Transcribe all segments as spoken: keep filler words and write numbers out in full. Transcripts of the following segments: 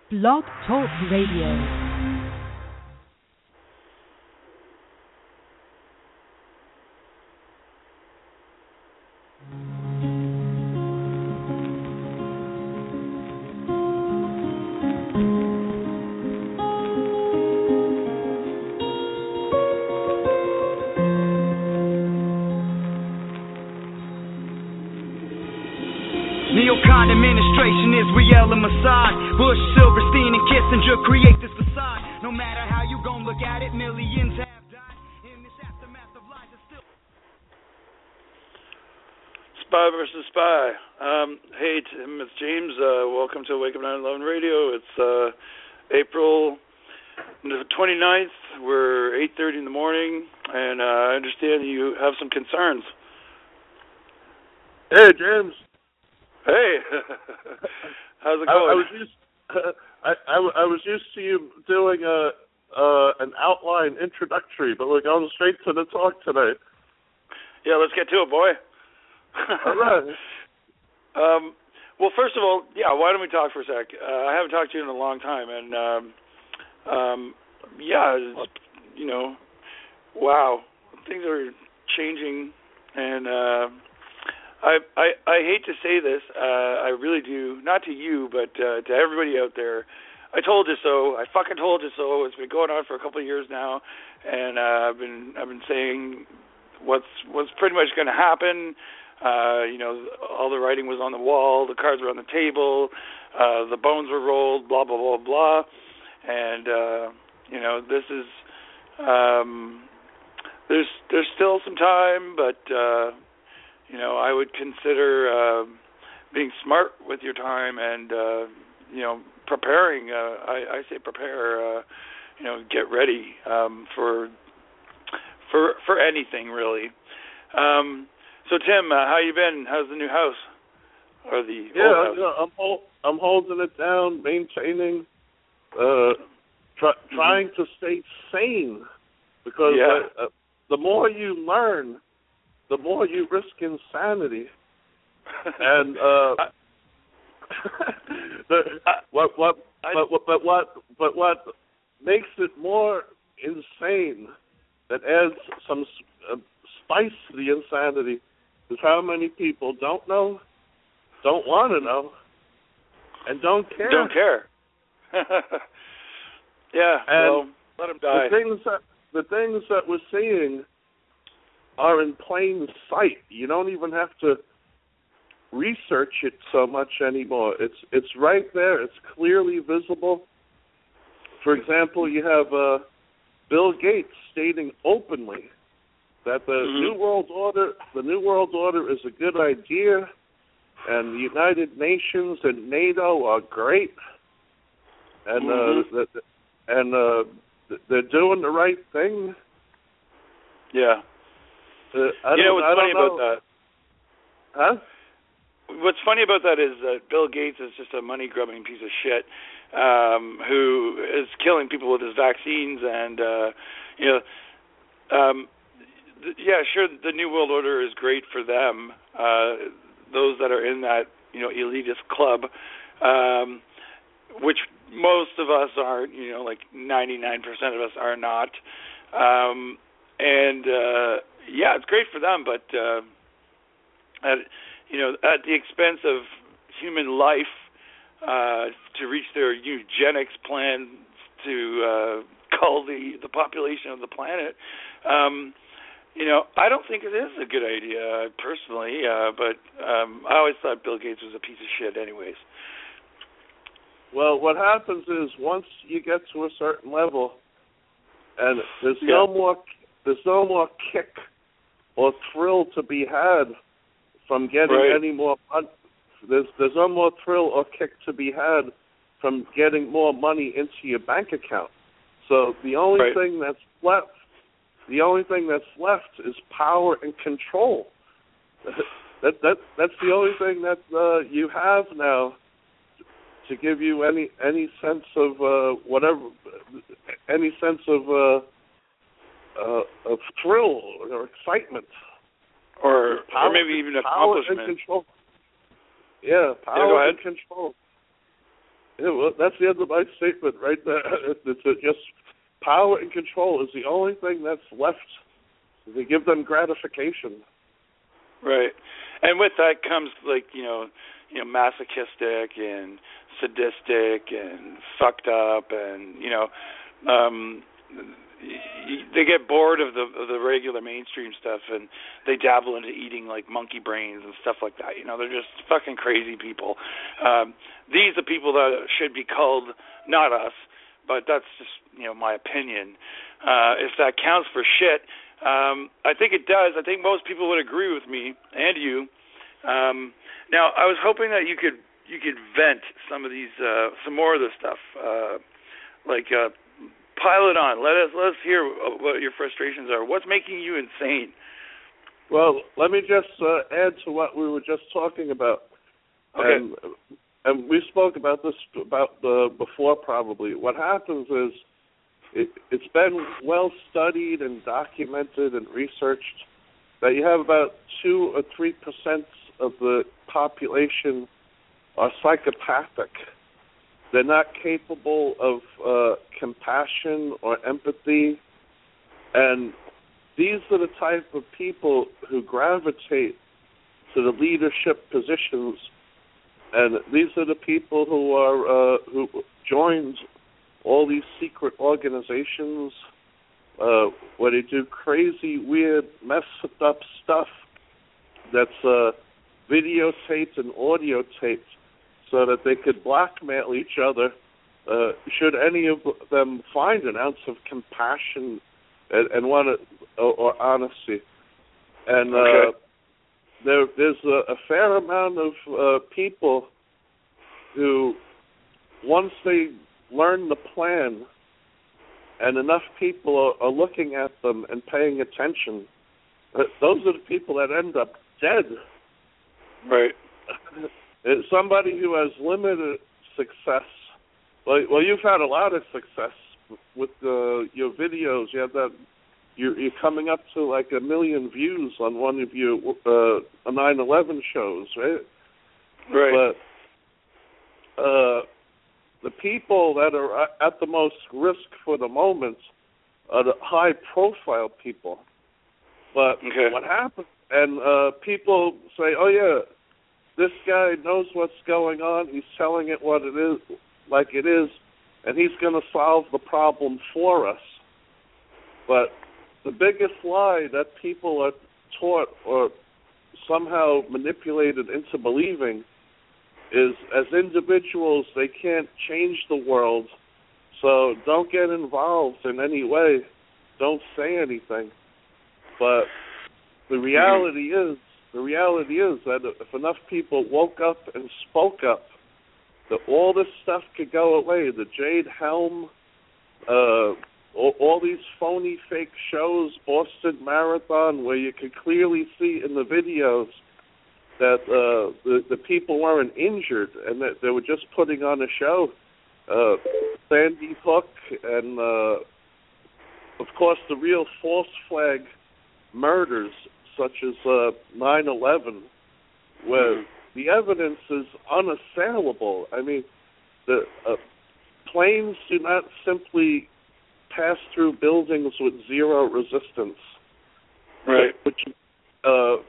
Blog Talk Radio. Neocon administration is Riel and Mossad. Bush, Silverstein, and Kissinger create this facade. No matter how you gon' look at it, millions have died in this aftermath of lies. It's still Spy versus Spy. Um, hey, Tim, it's James. Uh, welcome to Wake Up nine eleven Radio. It's uh, April the twenty-ninth. We're eight thirty in the morning, and uh, I understand you have some concerns. Hey, James. Hey, how's it going? I, I was used, uh, I, I, I was used to you doing a uh, an outline introductory, but we're going straight to the talk today. Yeah, let's get to it, boy. All right. um, well, first of all, yeah, why don't we talk for a sec? Uh, I haven't talked to you in a long time, and um, um, yeah, it's, you know, wow, things are changing, and. Uh, I, I I hate to say this, uh, I really do, not to you, but uh, to everybody out there. I told you so. I fucking told you so. It's been going on for a couple of years now, and uh, I've been I've been saying what's what's pretty much going to happen. Uh, you know, all the writing was on the wall, the cards were on the table, uh, the bones were rolled, blah blah blah blah, and uh, you know this is um, there's there's still some time, but. Uh, You know, I would consider uh, being smart with your time and, uh, you know, preparing. Uh, I, I say prepare. Uh, you know, get ready um, for for for anything really. Um, so, Tim, uh, how you been? How's the new house or the yeah, old house? Yeah, I'm hold, I'm holding it down, maintaining, uh, try, trying mm-hmm. to stay sane because yeah. uh, uh, the more you learn. The more you risk insanity, and uh, the, what what but, but what but what makes it more insane, that adds some uh, spice to the insanity, is how many people don't know, don't want to know, and don't care. Don't care. yeah. And well, let them die. The things that the things that we're seeing are in plain sight. You don't even have to research it so much anymore. It's it's right there. It's clearly visible. For example, you have uh, Bill Gates stating openly that the mm-hmm. New World Order, the New World Order, is a good idea, and the United Nations and NATO are great, and mm-hmm. uh, the, and uh, they're doing the right thing. Yeah. Uh, I you know what's funny know. about that? Huh? What's funny about that is that Bill Gates is just a money-grubbing piece of shit um, who is killing people with his vaccines, and uh, you know, um, th- yeah, sure, the New World Order is great for them, uh, those that are in that you know elitist club, um, which most of us are, you know, like ninety-nine percent of us are not, um, and. Uh, Yeah, it's great for them, but uh, at you know at the expense of human life uh, to reach their eugenics plan to uh, cull the, the population of the planet. Um, you know, I don't think it is a good idea personally, uh, but um, I always thought Bill Gates was a piece of shit, anyways. Well, what happens is once you get to a certain level, and there's yeah. no more there's no more kick or thrill to be had from getting right. any more. There's there's no more thrill or kick to be had from getting more money into your bank account. So the only right. thing that's left, the only thing that's left is power and control. that that that's the only thing that uh, you have now to give you any any sense of uh, whatever, any sense of. Uh, Uh, of thrill or excitement, or power, or maybe even power accomplishment. And control. Yeah, power yeah, go ahead. and control. Yeah, well, that's the end of my statement right there. It's just power and control is the only thing that's left. They give them gratification. Right. And with that comes, like, you know, you know, masochistic and sadistic and fucked up, and, you know, um, they get bored of the of the regular mainstream stuff, and they dabble into eating like monkey brains and stuff like that. You know, they're just fucking crazy people. Um, these are people that should be called, not us, but that's just, you know, my opinion. Uh, if that counts for shit, um, I think it does. I think most people would agree with me and you. Um, now, I was hoping that you could you could vent some of these, uh, some more of this stuff, uh, like. Uh, Pile it on. Let us let us hear what your frustrations are. What's making you insane? Well, let me just uh, add to what we were just talking about. Okay. And, and we spoke about this about uh, before. Probably what happens is it, it's been well studied and documented and researched that you have about two or three percent of the population are psychopathic. They're not capable of uh, compassion or empathy, and these are the type of people who gravitate to the leadership positions, and these are the people who are uh, who joined all these secret organizations uh, where they do crazy, weird, messed up stuff that's uh, videotaped and audio taped, so that they could blackmail each other uh, should any of them find an ounce of compassion and, and want to, or, or honesty. And uh, okay. there, there's a, a fair amount of uh, people who, once they learn the plan and enough people are, are looking at them and paying attention, uh, those are the people that end up dead. Right. Somebody who has limited success, well, well, you've had a lot of success with uh, your videos. You have that. You're, you're coming up to like a million views on one of your uh, nine eleven shows, right? Right. But uh, the people that are at the most risk for the moment are the high-profile people. But okay. what happens? And uh, people say, "Oh yeah, this guy knows what's going on. He's telling it what it is, like it is, and he's going to solve the problem for us." But the biggest lie that people are taught or somehow manipulated into believing is, as individuals, they can't change the world, so don't get involved in any way. Don't say anything. But the reality mm-hmm. is, The reality is that if enough people woke up and spoke up, that all this stuff could go away. The Jade Helm, uh, all, all these phony fake shows, Boston Marathon, where you could clearly see in the videos that uh, the, the people weren't injured and that they were just putting on a show. Uh, Sandy Hook and, uh, of course, the real false flag murders, such as uh, nine eleven, where the evidence is unassailable. I mean, the uh, planes do not simply pass through buildings with zero resistance. Right. Which, uh,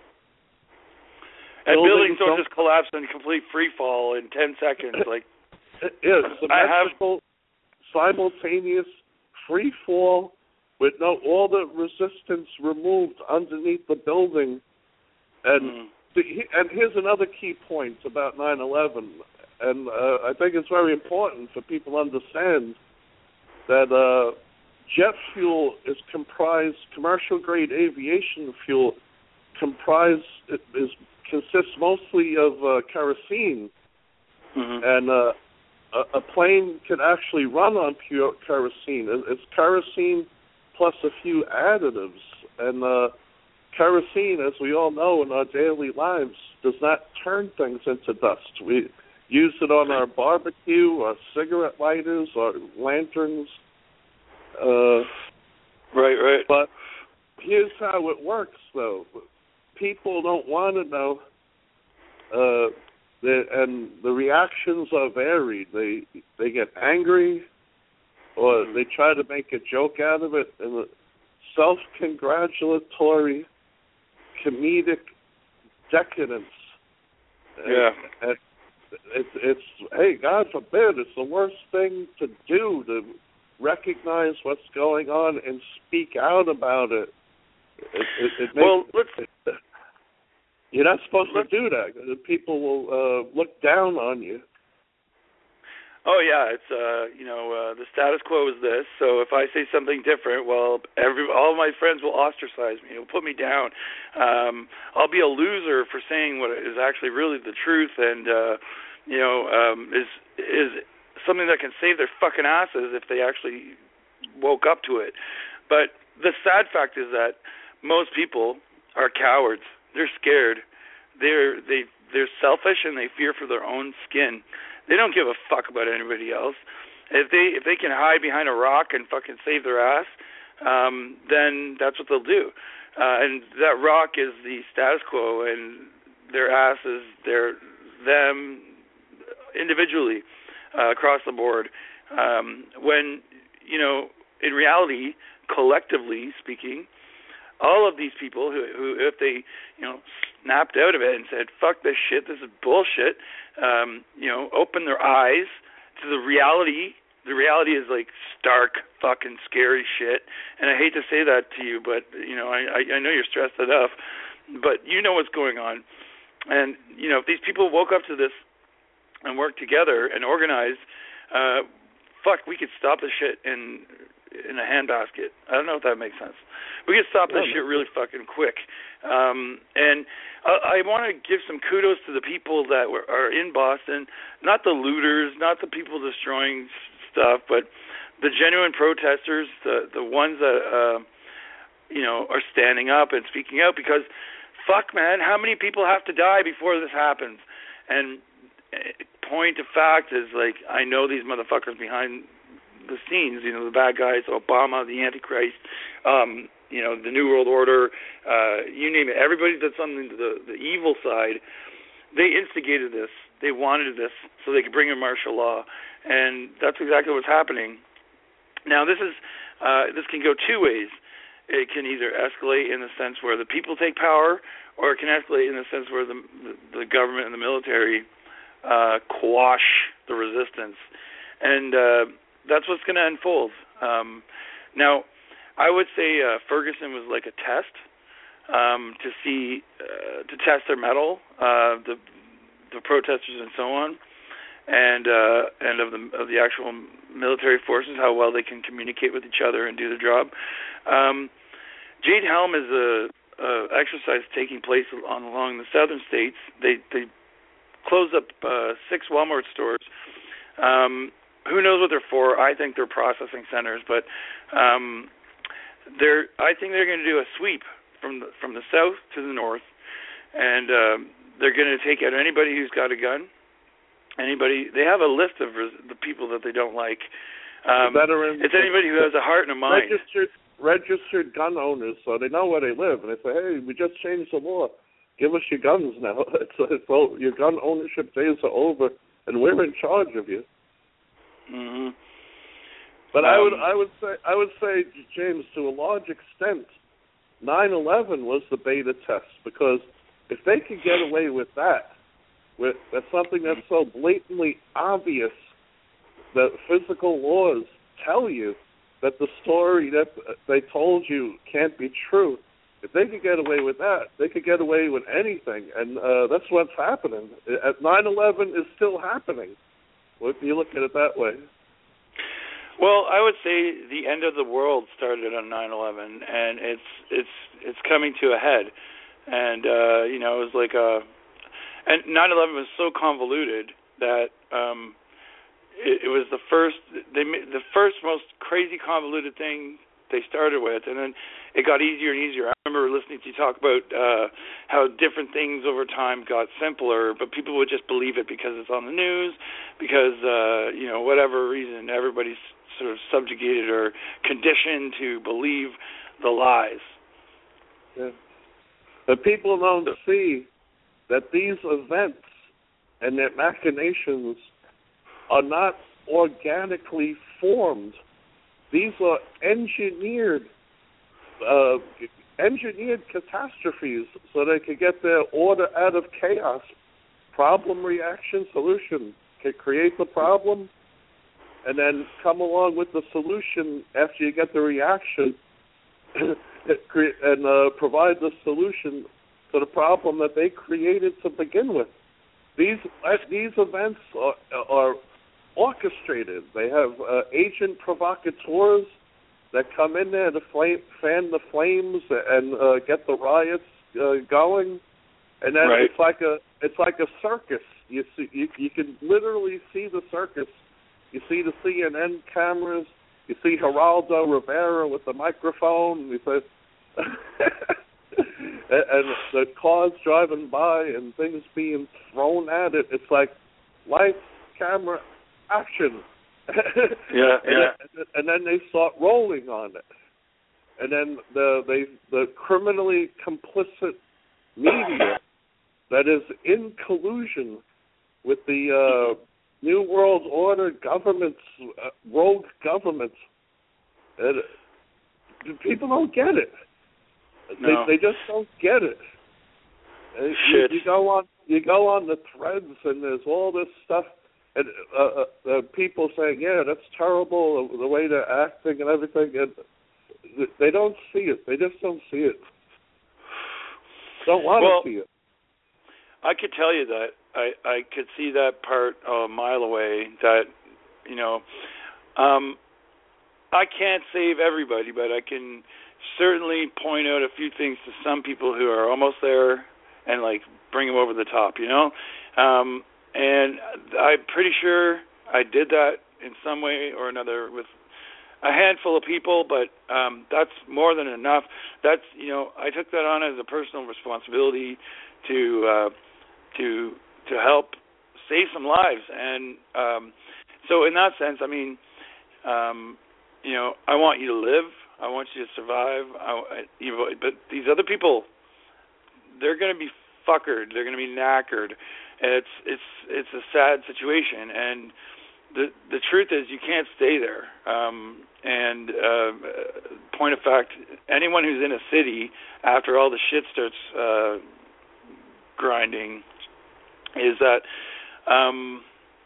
and buildings, buildings don't, don't just collapse in complete free fall in ten seconds. Like, yeah, symmetrical, have... simultaneous free fall with no all the resistance removed underneath the building. And mm. the, and here's another key point about nine eleven, and uh, I think it's very important for people to understand that uh, jet fuel is comprised, commercial grade aviation fuel comprised is consists mostly of uh, kerosene, mm-hmm. and uh, a, a plane can actually run on pure kerosene. It's kerosene plus a few additives, and uh, kerosene, as we all know in our daily lives, does not turn things into dust. We use it on our barbecue, our cigarette lighters, our lanterns. Uh, right, right. But here's how it works, though. People don't want to know. Uh, the, and the reactions are varied. They they get angry, or they try to make a joke out of it, and the self-congratulatory, comedic decadence. Yeah. And, and it's, it's, hey, God forbid, it's the worst thing to do, to recognize what's going on and speak out about it. It, it, it makes, well, let's... It, you're not supposed let's, to do that. People will uh, look down on you. Oh yeah, it's uh, you know, uh, the status quo is this. So if I say something different, well, every all my friends will ostracize me. Will put me down. Um, I'll be a loser for saying what is actually really the truth, and uh, you know, um, is is something that can save their fucking asses if they actually woke up to it. But the sad fact is that most people are cowards. They're scared. They're they they're selfish and they fear for their own skin. They don't give a fuck about anybody else. If they if they can hide behind a rock and fucking save their ass, um, then that's what they'll do. Uh, and that rock is the status quo, and their ass is their them individually uh, across the board. Um, when you know, in reality, collectively speaking, all of these people who, who, if they, you know, snapped out of it and said, fuck this shit, this is bullshit, um, you know, open their eyes to the reality. The reality is, like, stark, fucking scary shit. And I hate to say that to you, but, you know, I, I know you're stressed enough, but you know what's going on. And, you know, if these people woke up to this and worked together and organized, uh, fuck, we could stop the shit in in a handbasket. I don't know if that makes sense. We could stop this shit really fucking quick. Um, and I, I want to give some kudos to the people that were, are in Boston, not the looters, not the people destroying stuff, but the genuine protesters, the the ones that uh, you know are standing up and speaking out, because fuck, man, how many people have to die before this happens? And point of fact is, like, I know these motherfuckers behind the scenes, you know, the bad guys, Obama, the Antichrist, um, you know, the New World Order, uh, you name it. Everybody that's on the, the, the evil side, they instigated this. They wanted this so they could bring in martial law, and that's exactly what's happening. Now, this is uh, this can go two ways. It can either escalate in the sense where the people take power, or it can escalate in the sense where the the, the government and the military uh, quash the resistance, and uh, that's what's going to unfold. Um, now, I would say uh, Ferguson was like a test um, to see, uh, to test their mettle, uh, the the protesters and so on, and uh, and of the of the actual military forces, how well they can communicate with each other and do the job. Um, Jade Helm is a, a exercise taking place on along the southern states. They they closed up uh, six Walmart stores. Um, Who knows what they're for? I think they're processing centers, but um, they're. I think they're going to do a sweep from the, from the south to the north, and um, they're going to take out anybody who's got a gun. Anybody. They have a list of res, the people that they don't like. Um, veterans, it's anybody who has a heart and a mind. Registered, registered gun owners, so they know where they live, and they say, "Hey, we just changed the law. Give us your guns now. It's, it's, well, your gun ownership days are over, and we're in charge of you." Mm-hmm. But um, I would, I would say, I would say, James, to a large extent, nine eleven was the beta test, because if they could get away with that, with that's something that's so blatantly obvious that physical laws tell you that the story that they told you can't be true. If they could get away with that, they could get away with anything, and uh, that's what's happening. At nine eleven is still happening. Well, if you look at it that way. Well, I would say the end of the world started on nine eleven, and it's it's it's coming to a head. And uh, you know, it was like a, and nine eleven was so convoluted that um, it, it was the first they the first most crazy convoluted thing they started with, and then it got easier and easier. I remember listening to you talk about uh, how different things over time got simpler, but people would just believe it because it's on the news, because, uh, you know, whatever reason, everybody's sort of subjugated or conditioned to believe the lies. Yeah. But people don't see that these events and their machinations are not organically formed. These are engineered uh, engineered catastrophes so they can get their order out of chaos. Problem, reaction, solution. Can create the problem and then come along with the solution after you get the reaction and uh, provide the solution to the problem that they created to begin with. These uh, these events are, are orchestrated. They have uh, agent provocateurs that come in there to flame, fan the flames and uh, get the riots uh, going, and then right. it's like a it's like a circus. You see, you, you can literally see the circus. You see the C N N cameras. You see Geraldo Rivera with the microphone. You say, and, and the cars driving by and things being thrown at it. It's like lights, camera, action. yeah, and, yeah. Then, and then they start rolling on it. And then the they the criminally complicit media that is in collusion with the uh, New World Order governments, uh, rogue governments. And people don't get it. No. They, they just don't get it. And Shit. You, you go on, you go on the threads, and there's all this stuff, and uh, uh, uh, people saying, "Yeah, that's terrible, the way they're acting and everything." And they don't see it. They just don't see it. Don't want well, to see it. I could tell you that. I, I could see that part a mile away, that, you know, um, I can't save everybody, but I can certainly point out a few things to some people who are almost there and, like, bring them over the top, you know? Um, and I'm pretty sure I did that in some way or another with a handful of people, but um, that's more than enough. That's, you know, I took that on as a personal responsibility to uh, to to help save some lives. And um, so in that sense, I mean, um, you know, I want you to live. I want you to survive. I, you know, but these other people, they're going to be fuckered. They're going to be knackered. And it's it's it's a sad situation. And the the truth is, you can't stay there. Um, and uh, point of fact, anyone who's in a city after all the shit starts uh, grinding, is that um,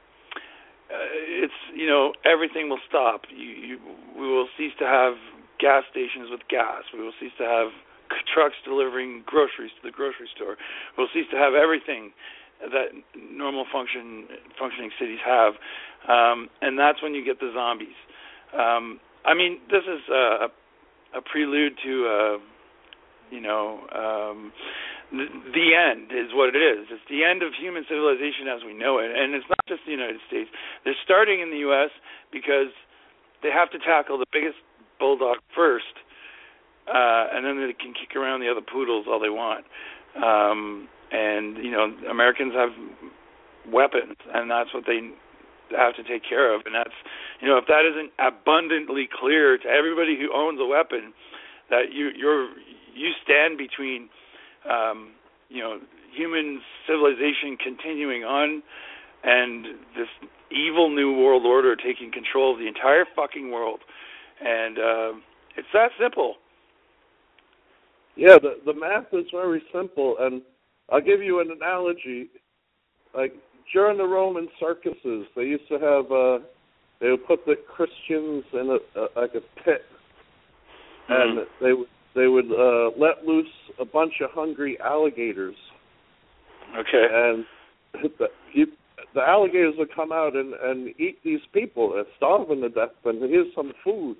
uh, it's, you know, everything will stop. You, you, we will cease to have gas stations with gas. We will cease to have trucks delivering groceries to the grocery store. We'll cease to have everything that normal function functioning cities have, um, and that's when you get the zombies. Um, I mean, this is a, a prelude to, uh, you know, um, the, the end is what it is. It's the end of human civilization as we know it, and it's not just the United States. They're starting in the U S because they have to tackle the biggest bulldog first, uh, and then they can kick around the other poodles all they want. Um, and, you know, Americans have weapons, and that's what they have to take care of. And that's, you know, if that isn't abundantly clear to everybody who owns a weapon, that you you're you stand between, um, you know, human civilization continuing on and this evil new world order taking control of the entire fucking world. And uh, it's that simple. Yeah, the the math is very simple, and I'll give you an analogy. Like during the Roman circuses, they used to have uh, they would put the Christians in a, a like a pit, and mm-hmm. they would they would uh, let loose a bunch of hungry alligators. Okay. And the, you, the alligators would come out and, and eat these people. They're starving to death, and here's some food.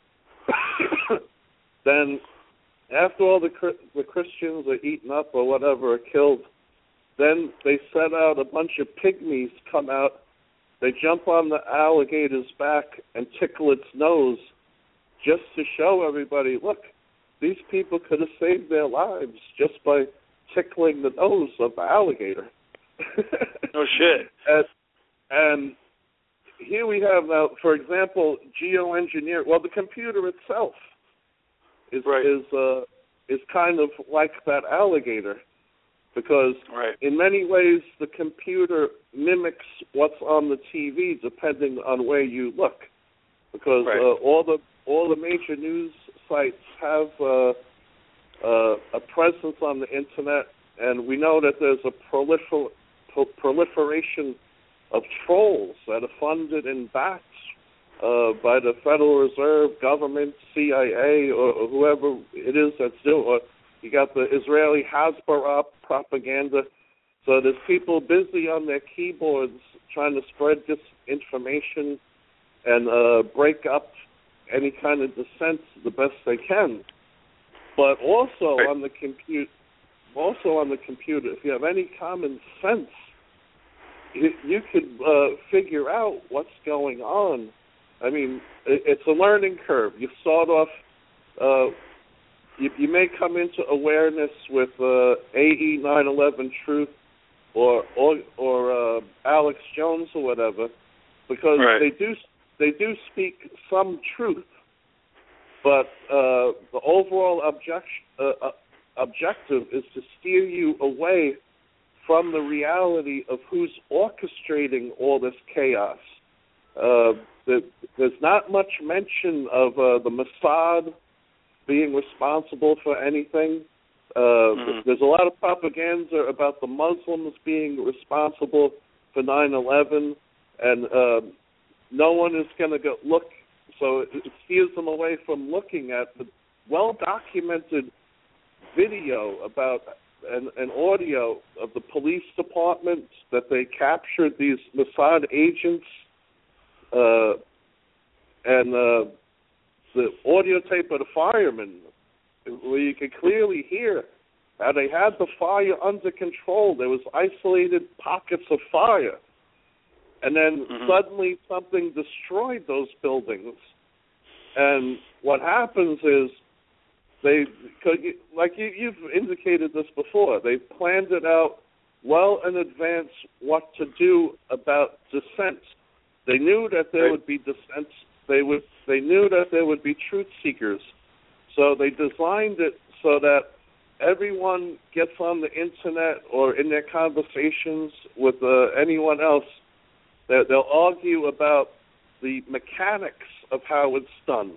Then, after all the the Christians are eaten up or whatever, are killed, then they set out a bunch of pygmies come out. They jump on the alligator's back and tickle its nose just to show everybody, look, these people could have saved their lives just by tickling the nose of the alligator. No shit. And, and here we have now, for example, geoengineer. Well, the computer itself is right. is uh, is kind of like that alligator, because right. in many ways the computer mimics what's on the T V depending on where you look, because right. uh, all the all the major news sites have uh, uh, a presence on the internet, and we know that there's a prolifer- pro- proliferation of trolls that are funded and backed uh, by the Federal Reserve, government, C I A, or, or whoever it is that's doing it. You got the Israeli Hasbara propaganda. So there's people busy on their keyboards trying to spread disinformation and uh, break up any kind of dissent the best they can. But also right. on the compute, also on the computer, if you have any common sense, you, you could uh, figure out what's going on. I mean, it, it's a learning curve. You start off. Uh, You, you may come into awareness with uh, A E nine eleven Truth or or, or uh, Alex Jones or whatever, because right. they do they do speak some truth, but uh, the overall object, uh, objective is to steer you away from the reality of who's orchestrating all this chaos. Uh, the, there's not much mention of uh, the Mossad being responsible for anything. Uh, mm-hmm. There's a lot of propaganda about the Muslims being responsible for nine eleven, and uh, no one is going to go look. So it, it steers them away from looking at the well-documented video about and, and audio of the police department that they captured these Mossad agents, uh, and uh, the audio tape of the firemen, where you could clearly hear how they had the fire under control. There was isolated pockets of fire. And then mm-hmm. suddenly something destroyed those buildings. And what happens is they, like you, you've indicated this before, they planned it out well in advance what to do about dissent. They knew that there right. would be dissent. They would. They knew that there would be truth seekers, so they designed it so that everyone gets on the internet or in their conversations with uh, anyone else, that they'll argue about the mechanics of how it's done.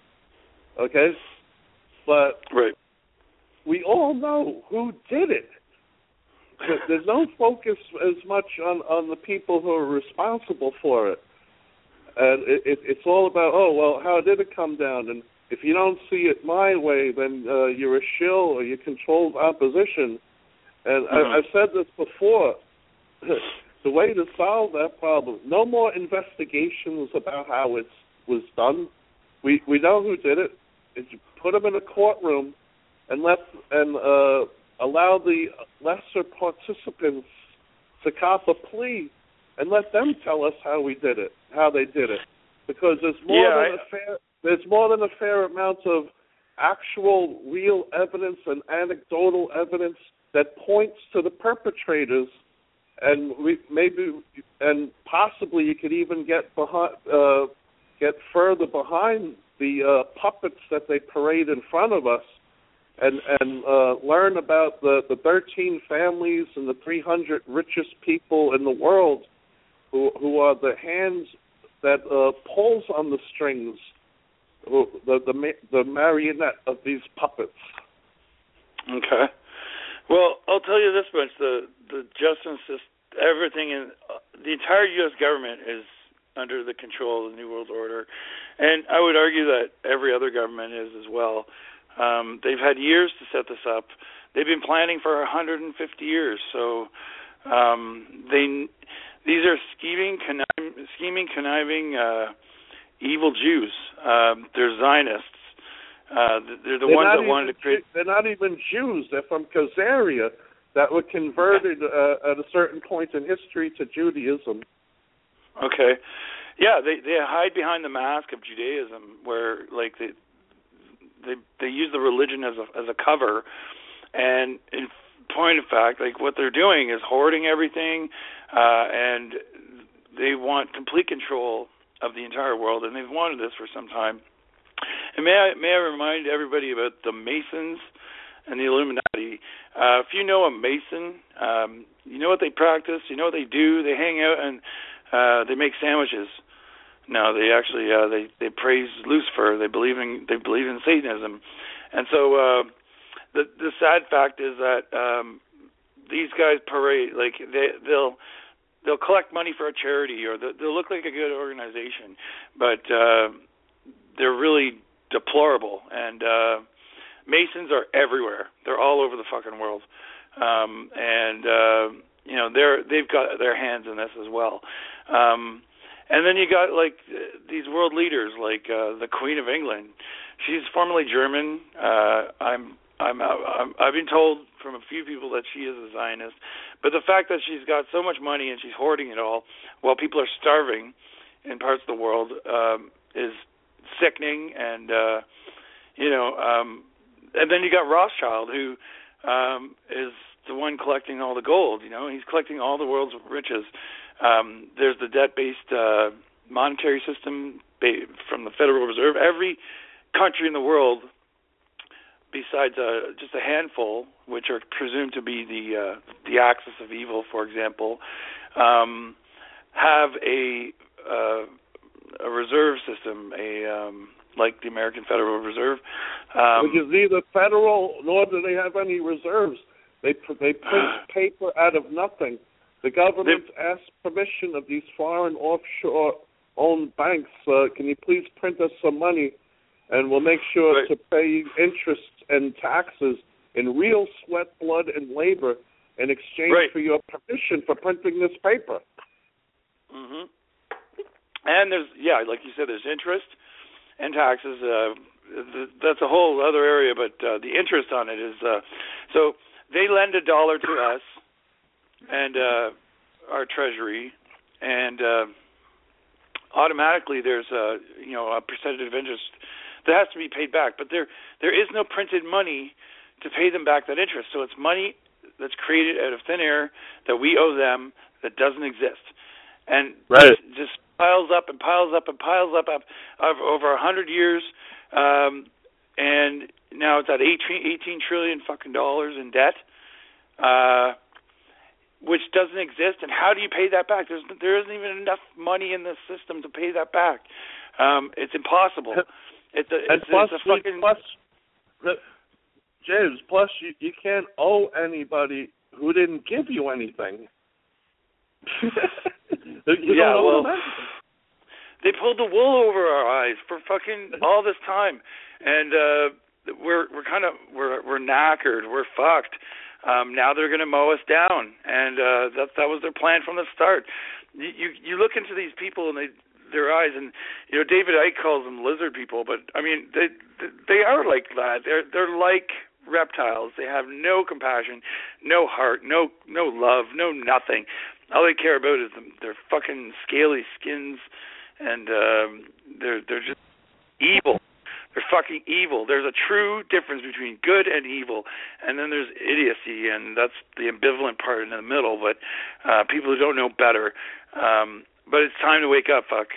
Okay, but right. we all know who did it. There's no focus as much on, on the people who are responsible for it. And it, it, it's all about, oh, well, how did it come down? And if you don't see it my way, then uh, you're a shill or you're controlled opposition. And mm-hmm. I, I've said this before. The way to solve that problem, no more investigations about how it was done. We we know who did it. It's put them in a courtroom and let and uh, allow the lesser participants to cop a plea and let them tell us how we did it, how they did it, because there's more yeah, than I, a fair there's more than a fair amount of actual, real evidence and anecdotal evidence that points to the perpetrators, and we maybe and possibly you could even get behind, uh, get further behind the uh, puppets that they parade in front of us, and and uh, learn about the, the thirteen families and the three hundred richest people in the world, who who are the hands that uh, pulls on the strings, who, the, the the marionette of these puppets. Okay. Well, I'll tell you this much: the the justice system, everything in uh, the entire U S government is under the control of the New World Order, and I would argue that every other government is as well. Um, they've had years to set this up. They've been planning for one hundred fifty years. So um, they these are scheming, conniving, scheming, conniving, uh, evil Jews. Um, they're Zionists. Uh, they're the they're ones that wanted to create. They're not even Jews. They're from Khazaria that were converted uh, at a certain point in history to Judaism. Okay, yeah, they they hide behind the mask of Judaism, where like they they they use the religion as a as a cover, and in point of fact, like what they're doing is hoarding everything, uh, and they want complete control of the entire world, and they've wanted this for some time. And may I may I remind everybody about the Masons and the Illuminati. Uh, if you know a Mason, um, you know what they practice, you know what they do. They hang out and uh, they make sandwiches. No, they actually uh, they they praise Lucifer. They believe in they believe in Satanism, and so uh, the the sad fact is that um, these guys parade like they they'll they'll collect money for a charity or they'll, they'll look like a good organization, but uh, they're really deplorable. And uh, Masons are everywhere. They're all over the fucking world, um, and uh, you know they're they've got their hands in this as well. Um, And then you got like these world leaders, like uh, the Queen of England. She's formerly German. Uh, I'm, I'm, I'm, I've been told from a few people that she is a Zionist. But the fact that she's got so much money and she's hoarding it all while people are starving in parts of the world um, is sickening. And uh, you know, um, and then you got Rothschild, who um, is the one collecting all the gold. You know, he's collecting all the world's riches. Um, there's the debt-based uh, monetary system ba- from the Federal Reserve. Every country in the world, besides uh, just a handful, which are presumed to be the uh, the axis of evil, for example, um, have a uh, a reserve system, a um, like the American Federal Reserve. Um, Which is neither federal nor do they have any reserves. They they print paper out of nothing. The government asked permission of these foreign offshore-owned banks, uh, can you please print us some money, and we'll make sure right. to pay you interest and taxes in real sweat, blood, and labor in exchange right. for your permission for printing this paper. Mm-hmm. And there's, yeah, like you said, there's interest and taxes. Uh, that's a whole other area, but uh, the interest on it is, uh, so they lend a dollar to us, and uh, our treasury, and uh, automatically there's a you know a percentage of interest that has to be paid back. But there there is no printed money to pay them back that interest. So it's money that's created out of thin air that we owe them that doesn't exist, and right. just, just piles up and piles up and piles up, up, up over a hundred years, um, and now it's at eighteen, eighteen trillion fucking dollars in debt. Uh, which doesn't exist, and how do you pay that back? There's, there isn't even enough money in the system to pay that back. Um, it's impossible. It's a, and it's, plus, it's a fucking... Plus, James, plus you, you can't owe anybody who didn't give you anything. you yeah, don't well, know they pulled the wool over our eyes for fucking all this time, and uh, we're we're kind of we're we're knackered. We're fucked. Um, now they're going to mow us down, and uh, that that was their plan from the start. You, you you look into these people and they their eyes, and you know David Icke calls them lizard people, but I mean they they are like that. They're they're like reptiles. They have no compassion, no heart, no no love, no nothing. All they care about is them, their fucking scaly skins, and um, they're they're just evil. They're fucking evil. There's a true difference between good and evil, and then there's idiocy, and that's the ambivalent part in the middle, but uh, people who don't know better. Um, but it's time to wake up, fuck.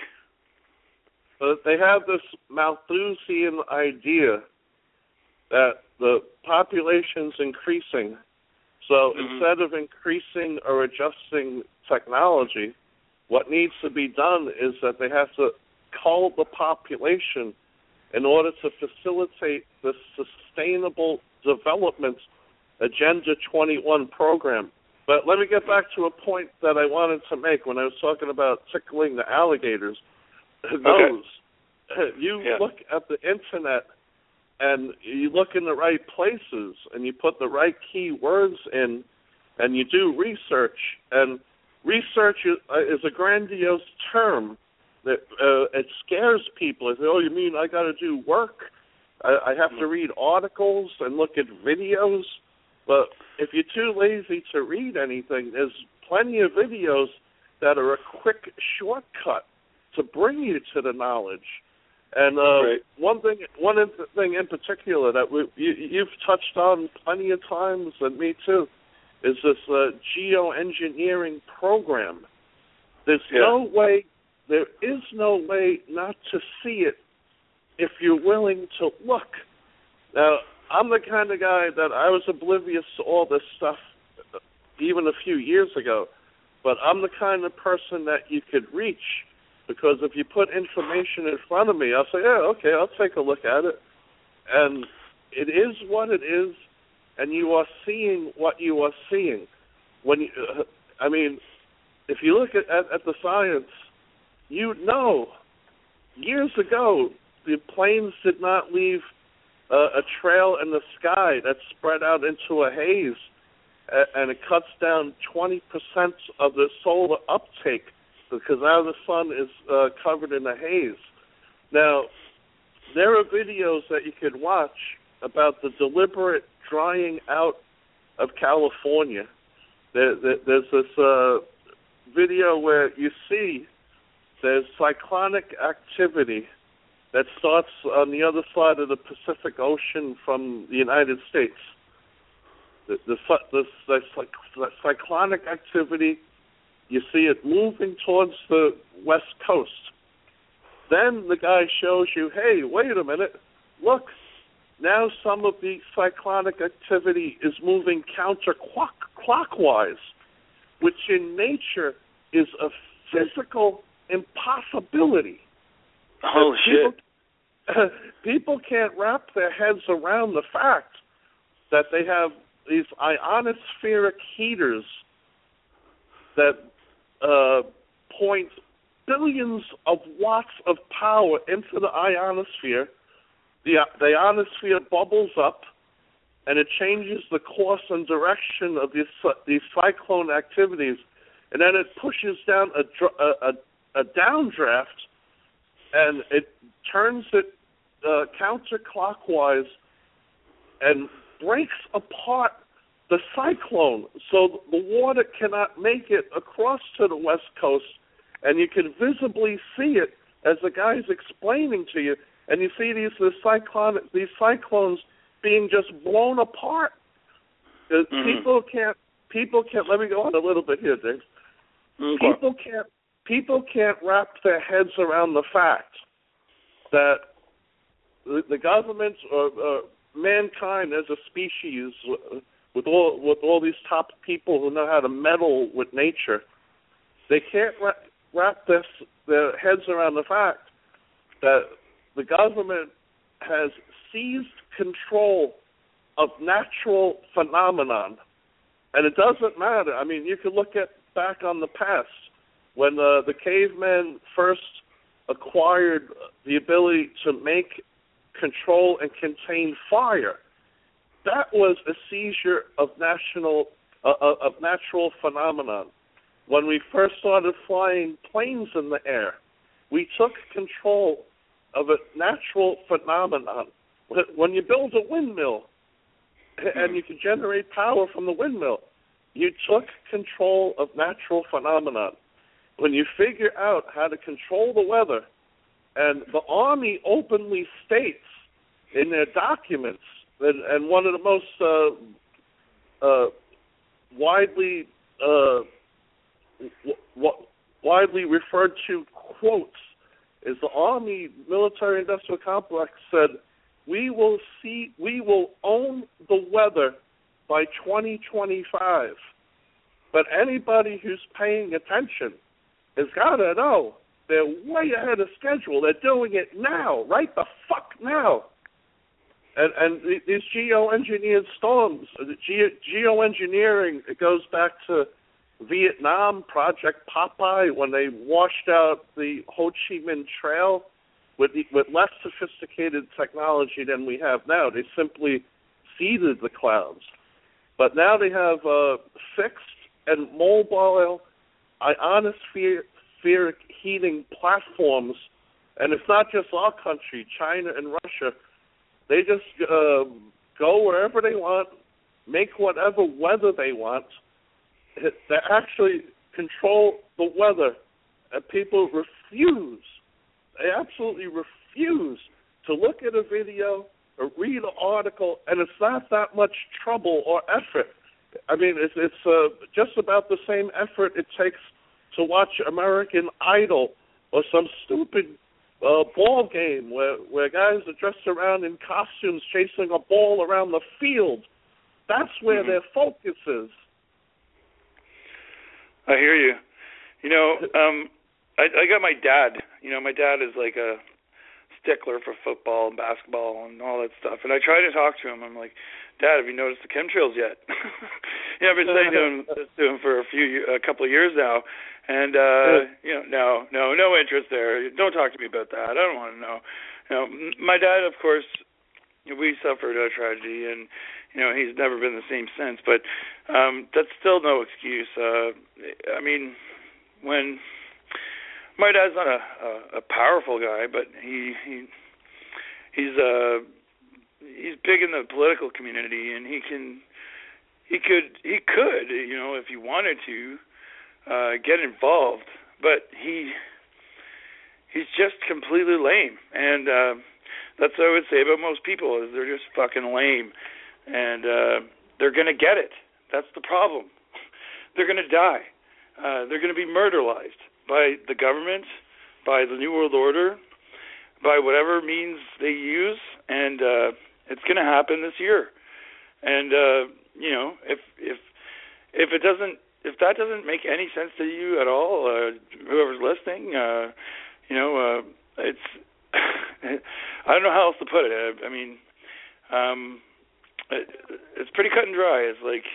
But they have this Malthusian idea that the population's increasing, so mm-hmm. instead of increasing or adjusting technology, what needs to be done is that they have to cull the population in order to facilitate the Sustainable Development Agenda twenty-one program. But let me get back to a point that I wanted to make when I was talking about tickling the alligators. Those, okay. you yeah. look at the Internet and you look in the right places and you put the right keywords in and you do research. And research is, uh, is a grandiose term. That uh, it scares people. They say, oh, you mean I got to do work? I, I have to read articles and look at videos? But if you're too lazy to read anything, there's plenty of videos that are a quick shortcut to bring you to the knowledge. And uh, right. one thing, one thing in particular that we, you, you've touched on plenty of times, and me too, is this uh, geoengineering program. There's yeah. no way. There is no way not to see it if you're willing to look. Now, I'm the kind of guy that I was oblivious to all this stuff even a few years ago, but I'm the kind of person that you could reach, because if you put information in front of me, I'll say, yeah, okay, I'll take a look at it. And it is what it is, and you are seeing what you are seeing. When you, uh, I mean, if you look at, at, at the science, you know, years ago, the planes did not leave uh, a trail in the sky that spread out into a haze, uh, and it cuts down twenty percent of the solar uptake, because now the sun is uh, covered in a haze. Now, there are videos that you could watch about the deliberate drying out of California. There, there, there's this uh, video where you see there's cyclonic activity that starts on the other side of the Pacific Ocean from the United States. The, the, the, the, the cyclonic activity, you see it moving towards the west coast. Then the guy shows you, hey, wait a minute, look, now some of the cyclonic activity is moving counterclockwise, which in nature is a physical impossibility. Holy people, shit. People can't wrap their heads around the fact that they have these ionospheric heaters that uh, point billions of watts of power into the ionosphere. The, the ionosphere bubbles up, and it changes the course and direction of these these cyclone activities, and then it pushes down a, a, a downdraft, and it turns it uh, counterclockwise and breaks apart the cyclone, so the water cannot make it across to the west coast, and you can visibly see it as the guy's explaining to you, and you see these the cyclone these cyclones being just blown apart. Mm-hmm. People can't people can't. Let me go on a little bit here, Dave. Okay. People can't people can't wrap their heads around the fact that the, the government or uh, mankind as a species, with all with all these top people who know how to meddle with nature, they can't wrap, wrap their, their heads around the fact that the government has seized control of natural phenomenon. And it doesn't matter. I mean, you can look at back on the past when uh, the cavemen first acquired the ability to make, control, and contain fire. That was a seizure of national uh, of natural phenomenon. When we first started flying planes in the air, we took control of a natural phenomenon. When you build a windmill and you can generate power from the windmill, you took control of natural phenomenon. When you figure out how to control the weather, and the Army openly states in their documents, and, and one of the most uh, uh, widely uh, w- w- widely referred to quotes is the Army military-industrial complex said, "We will see, we will own the weather by twenty twenty-five." But anybody who's paying attention has got to know they're way ahead of schedule. They're doing it now, right the fuck now. And, and these geoengineered storms, the ge- geoengineering, it goes back to Vietnam, Project Popeye, when they washed out the Ho Chi Minh Trail with, the, with less sophisticated technology than we have now. They simply seeded the clouds. But now they have uh, fixed and mobile ionospheric heating platforms, and it's not just our country, China and Russia. They just uh, go wherever they want, make whatever weather they want. They actually control the weather, and people refuse, they absolutely refuse to look at a video or read an article, and it's not that much trouble or effort. I mean, it's, it's uh, just about the same effort it takes to watch American Idol or some stupid uh, ball game where where guys are dressed around in costumes chasing a ball around the field. That's where mm-hmm. their focus is. I hear you. You know, um, I, I got my dad. You know, my dad is like a stickler for football and basketball and all that stuff. And I try to talk to him. I'm like, Dad, have you noticed the chemtrails yet? Yeah, I've been saying to him, to him for a few, a couple of years now. And, uh, you know, no, no, no interest there. Don't talk to me about that. I don't want to know. You know, my dad, of course, we suffered a tragedy, and, you know, he's never been the same since. But um, that's still no excuse. Uh, I mean, when my dad's not a, a, a powerful guy, but he he he's uh he's big in the political community, and he can he could he could you know if he wanted to uh, get involved, but he he's just completely lame, and uh, that's what I would say about most people is they're just fucking lame, and uh, they're gonna get it. That's the problem. They're gonna die. Uh, they're gonna be murderized by the government, by the New World Order, by whatever means they use, and uh, it's going to happen this year. And uh, you know, if if if it doesn't, if that doesn't make any sense to you at all, uh, whoever's listening, uh, you know, uh, it's I don't know how else to put it. I, I mean, um, it, it's pretty cut and dry. It's like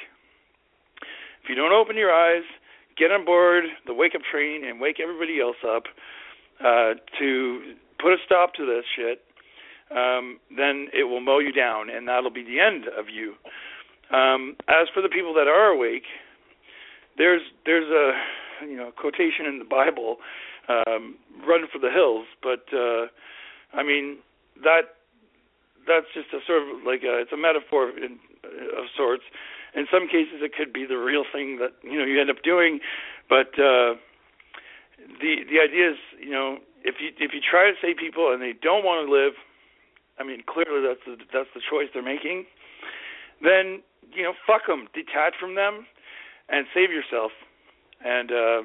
if you don't open your eyes, get on board the wake-up train and wake everybody else up uh, to put a stop to this shit, um, then it will mow you down, and that'll be the end of you. Um, as for the people that are awake, there's there's a you know quotation in the Bible, um, "Run for the hills," but uh, I mean that that's just a sort of like a, it's a metaphor in, of sorts. In some cases, it could be the real thing that you know you end up doing, but uh, the the idea is you know if you if you try to save people and they don't want to live, I mean clearly that's the, that's the choice they're making. Then you know fuck them, detach from them, and save yourself. And uh,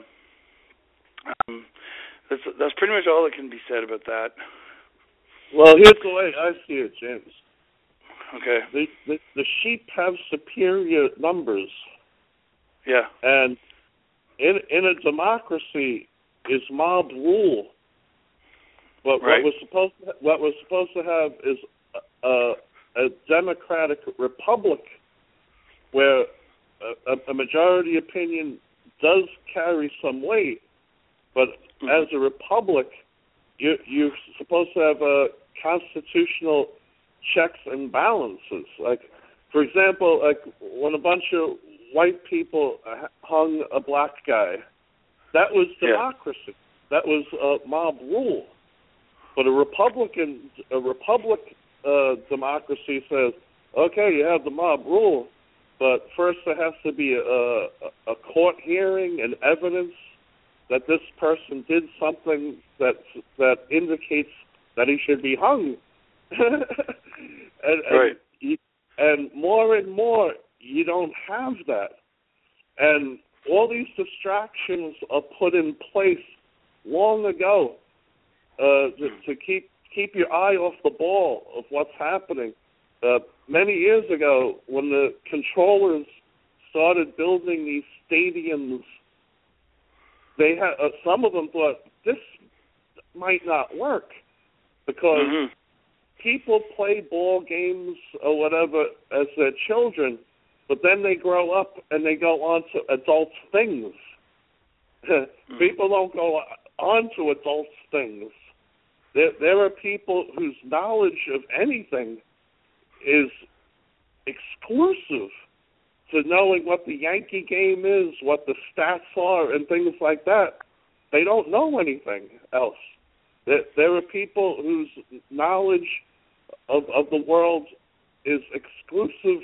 um, that's that's pretty much all that can be said about that. Well, here's the way I see it, James. Okay. The, the the sheep have superior numbers. Yeah. And in in a democracy is mob rule. But right. what we're supposed to, what we're supposed to have is a, a democratic republic where a, a majority opinion does carry some weight, but mm-hmm. as a republic, you you're supposed to have a constitutional checks and balances. Like, for example, like when a bunch of white people hung a black guy, that was democracy. Yeah. That was uh, mob rule. But a Republican, a republic uh, democracy says, okay, you have the mob rule, but first there has to be a, a court hearing and evidence that this person did something that that indicates that he should be hung. and, right. and, you, and more and more, you don't have that. And all these distractions are put in place long ago uh, to, to keep keep your eye off the ball of what's happening. Uh, many years ago, when the controllers started building these stadiums, they had uh, some of them thought this might not work because mm-hmm. people play ball games or whatever as their children, but then they grow up and they go on to adult things. mm-hmm. People don't go on to adult things. There, there are people whose knowledge of anything is exclusive to knowing what the Yankee game is, what the stats are, and things like that. They don't know anything else. There, there are people whose knowledge of, of the world is exclusive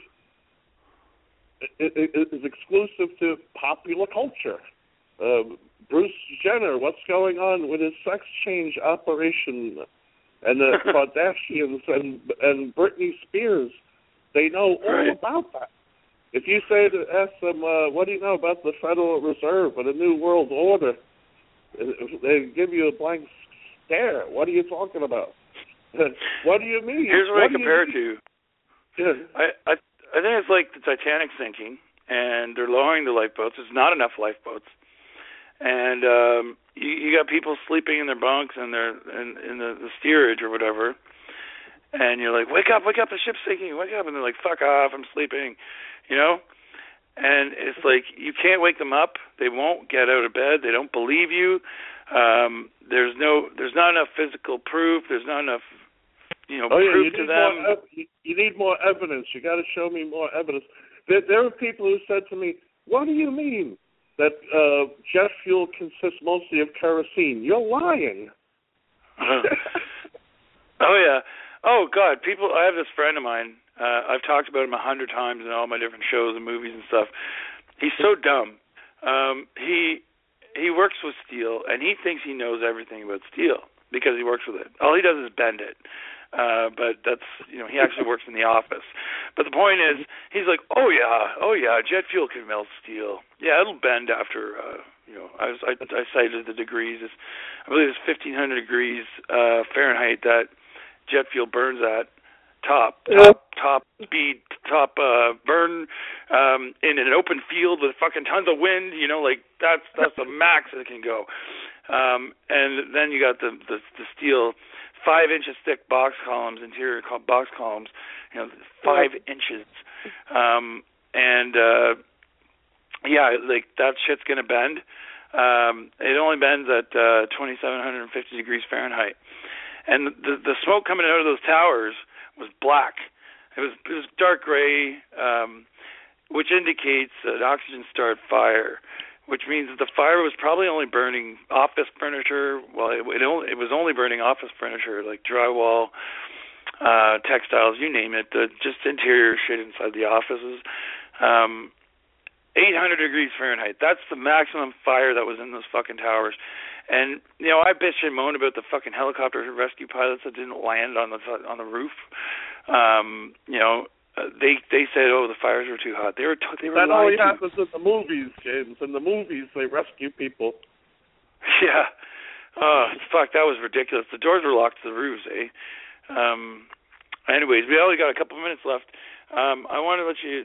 is exclusive to popular culture. Uh, Bruce Jenner, what's going on with his sex change operation, and the Kardashians and and Britney Spears, they know all right. about that. If you say to ask them, uh, what do you know about the Federal Reserve or the New World Order, they give you a blank there. What are you talking about? What do you mean? Here's what, what I compare it to. Yeah. I, I I think it's like the Titanic sinking, and they're lowering the lifeboats. There's not enough lifeboats, and um, you, you got people sleeping in their bunks and they're in, in the, the steerage or whatever, and you're like, wake up, wake up, the ship's sinking, wake up, and they're like, fuck off, I'm sleeping, you know. And it's like you can't wake them up. They won't get out of bed. They don't believe you. Um, there's no, there's not enough physical proof. There's not enough, you know, oh, proof yeah, to them. More, you need more evidence. You got to show me more evidence. There, there are people who said to me, "What do you mean that uh, jet fuel consists mostly of kerosene? You're lying." Oh yeah. Oh God. People. I have this friend of mine. Uh, I've talked about him a hundred times in all my different shows and movies and stuff. He's so dumb. Um, he he works with steel, and he thinks he knows everything about steel because he works with it. All he does is bend it. Uh, but that's, you know, he actually works in the office. But the point is, he's like, oh yeah, oh yeah, jet fuel can melt steel. Yeah, it'll bend after, uh, you know, I, was, I, I cited the degrees. It's, I believe it's fifteen hundred degrees uh, Fahrenheit that jet fuel burns at. Top, top, top speed, top uh, burn um, in an open field with fucking tons of wind. You know, like that's that's the max it can go. Um, and then you got the, the the steel, five inches thick box columns, interior box columns. You know, five inches. Um, and uh, yeah, like that shit's gonna bend. Um, it only bends at uh, twenty-seven fifty degrees Fahrenheit, and the the smoke coming out of those towers was black. It was it was dark gray, um, which indicates that oxygen started fire, which means that the fire was probably only burning office furniture. Well, it, it, only, it was only burning office furniture like drywall, uh, textiles, you name it, the, just interior shit inside the offices. Um, eight hundred degrees Fahrenheit. That's the maximum fire that was in those fucking towers. And, you know, I bitch and moan about the fucking helicopter rescue pilots that didn't land on the on the roof. Um, you know, uh, they they said, oh, the fires were too hot. They were t- they were that lied only to. happens in the movies, James. In the movies, they rescue people. Yeah. Oh, fuck, that was ridiculous. The doors were locked to the roofs, eh? Um, anyways, we only got a couple of minutes left. Um, I want to let you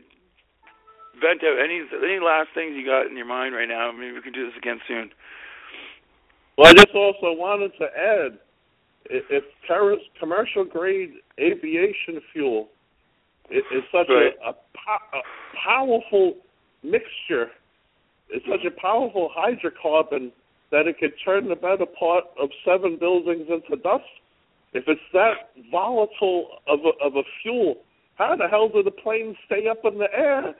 vent out any any last things you got in your mind right now. Maybe we can do this again soon. Well, I just also wanted to add, if commercial grade aviation fuel is such right. a, a, po- a powerful mixture, it's such a powerful hydrocarbon that it could turn the better part of seven buildings into dust. If it's that volatile of a, of a fuel, how the hell do the planes stay up in the air?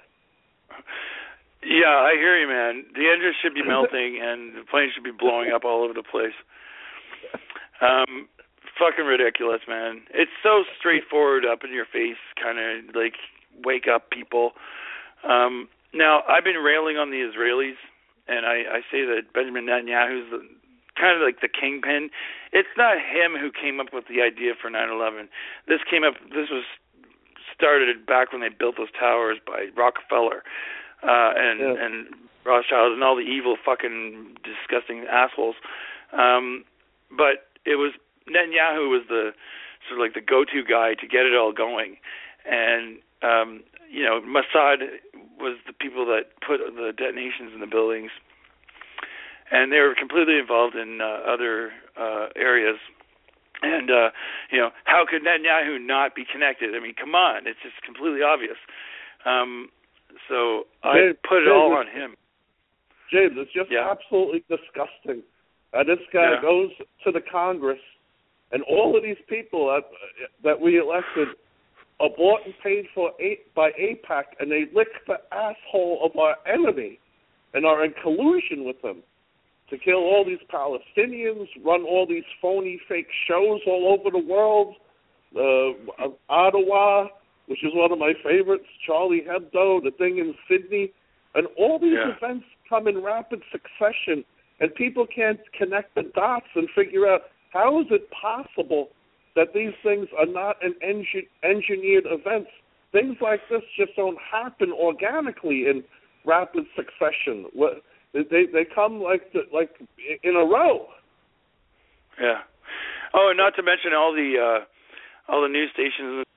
Yeah, I hear you, man. The engines should be melting, and the planes should be blowing up all over the place. Um, fucking ridiculous, man. It's so straightforward, up in your face, kind of like wake up, people. Um, now, I've been railing on the Israelis, and I, I say that Benjamin Netanyahu's the, kind of like the kingpin. It's not him who came up with the idea for nine eleven. This came up. This was started back when they built those towers by Rockefeller. Uh, and, yeah. and Rothschild and all the evil fucking disgusting assholes. Um, but it was, Netanyahu was the sort of like the go-to guy to get it all going. And, um, you know, Mossad was the people that put the detonations in the buildings. And they were completely involved in uh, other uh, areas. And, uh, you know, how could Netanyahu not be connected? I mean, come on, it's just completely obvious. Um, So I James, put it James, all on him. James, it's just yeah. absolutely disgusting. Uh, this guy yeah. goes to the Congress, and all of these people that, that we elected are bought and paid for by AIPAC, and they lick the asshole of our enemy and are in collusion with them to kill all these Palestinians, run all these phony fake shows all over the world, uh, Ottawa, which is one of my favorites, Charlie Hebdo, the thing in Sydney. And all these yeah. events come in rapid succession, and people can't connect the dots and figure out how is it possible that these things are not an engi- engineered events. Things like this just don't happen organically in rapid succession. They they come like the, like in a row. Yeah. Oh, and not to mention all the uh, all the news stations